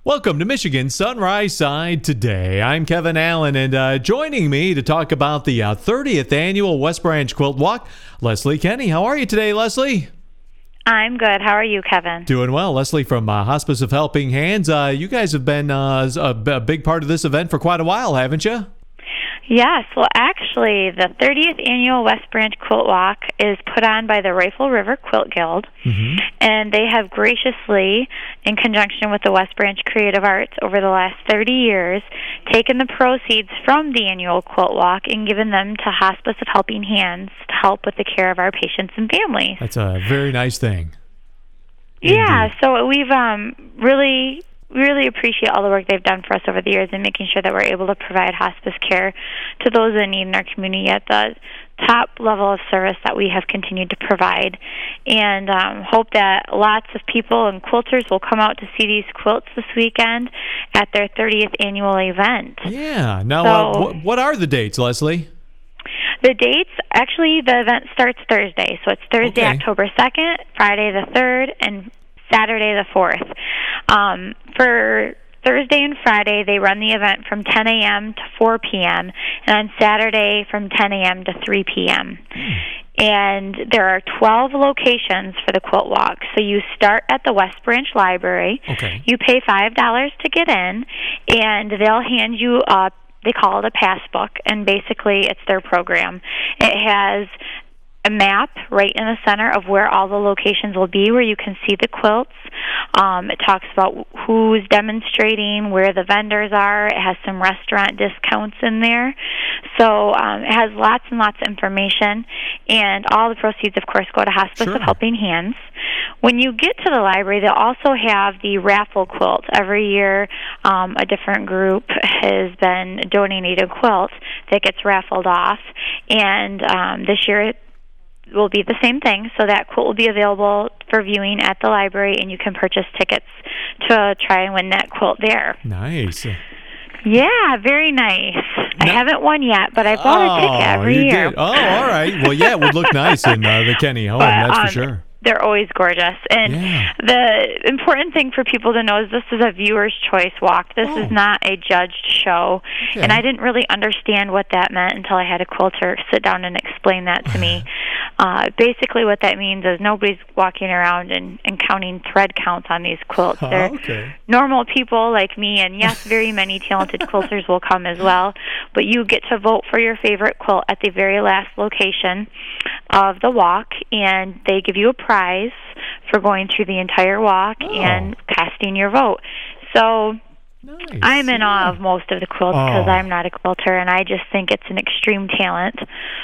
Welcome to Michigan Sunrise Side Today. I'm Kevin Allen, and joining me to talk about the 30th Annual West Branch Quilt Walk, Leslie Kenny. How are you today, Leslie? I'm good. How are you, Kevin? Doing well. Leslie from Hospice of Helping Hands. You guys have been a big part of this event for quite a while, haven't you? Yes. Well, actually, the 30th Annual West Branch Quilt Walk is put on by the Rifle River Quilt Guild, and they have graciously, in conjunction with the West Branch Creative Arts over the last 30 years, taken the proceeds from the annual quilt walk and given them to Hospice of Helping Hands to help with the care of our patients and families. That's a very nice thing. Yeah, Indeed. so we've really appreciate all the work they've done for us over the years and making sure that we're able to provide hospice care to those in need in our community at the top level of service that we have continued to provide, and hope that lots of people and quilters will come out to see these quilts this weekend at their 30th annual event. Yeah. Now, So- what are the dates, Leslie? The dates, actually, the event starts Thursday, so it's Thursday, Okay. October 2nd, Friday the 3rd, and Saturday the 4th. For Thursday and Friday, they run the event from 10 a.m. to 4 p.m., and on Saturday from 10 a.m. to 3 p.m. And there are 12 locations for the quilt walk. So you start at the West Branch Library. Okay. You pay $5 to get in, and they'll hand you a, they call it a pass book, and basically it's their program. It has a map right in the center of where all the locations will be, where you can see the quilts. It talks about who's demonstrating, where the vendors are. It has some restaurant discounts in there. So it has lots and lots of information, and all the proceeds, of course, go to Hospice of Helping Hands. When you get to the library, they'll also have the raffle quilt. Every year, a different group has been donating a quilt that gets raffled off, and this year will be the same thing. So that quilt will be available for viewing at the library, and you can purchase tickets to try and win that quilt there. Nice. Yeah, very nice. I haven't won yet, but I bought a ticket every you year. did. Oh, all right. Well, yeah, it would look nice in the Kenny home, that's for sure. They're always gorgeous. And Yeah. the important thing for people to know is this is a viewer's choice walk. This is not a judged show. Okay. And I didn't really understand what that meant until I had a quilter sit down and explain that to me. Basically what that means is nobody's walking around and counting thread counts on these quilts. Oh, They're okay. normal people like me, and yes, very many talented quilters will come as well. But you get to vote for your favorite quilt at the very last location of the walk, and they give you a prize for going through the entire walk and casting your vote. So Nice. I'm in awe of most of the quilts because Oh. I'm not a quilter, and I just think it's an extreme talent.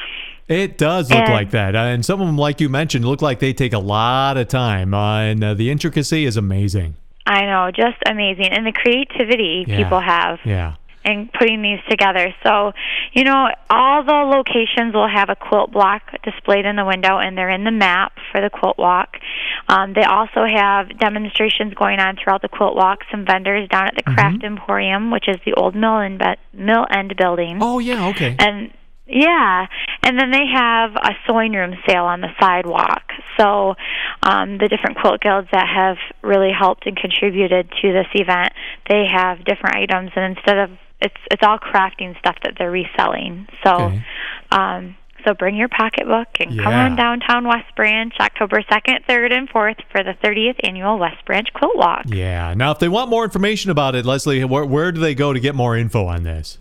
It does look And- like that. And some of them, like you mentioned, look like they take a lot of time. And the intricacy is amazing. I know, just amazing. And the creativity Yeah. people have. Yeah. And putting these together. So, you know, all the locations will have a quilt block displayed in the window, and they're in the map for the quilt walk. They also have demonstrations going on throughout the quilt walk. Some vendors down at the Craft Emporium, which is the old Mill End building. Oh, yeah, okay. And yeah, and then they have a sewing room sale on the sidewalk. So the different quilt guilds that have really helped and contributed to this event, they have different items, and instead of it's all crafting stuff that they're reselling. So Okay. so bring your pocketbook and come Yeah. on downtown West Branch October 2nd, 3rd, and 4th for the 30th Annual West Branch Quilt Walk. Yeah. Now, if they want more information about it, Leslie, where do they go to get more info on this?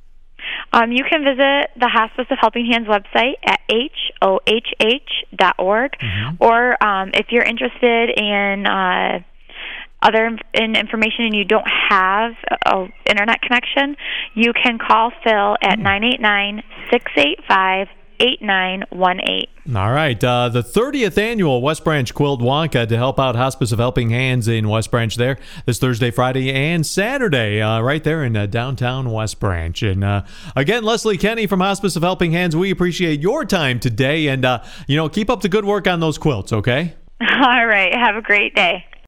You can visit the Hospice of Helping Hands website at hohh.org, or if you're interested in in information and you don't have an internet connection, you can call Phil at 989-685-8918. All right. The 30th Annual West Branch Quilt Walk to help out Hospice of Helping Hands in West Branch there this Thursday, Friday, and Saturday right there in downtown West Branch. And again, Leslie Kenny from Hospice of Helping Hands, we appreciate your time today. And, keep up the good work on those quilts, okay? All right. Have a great day.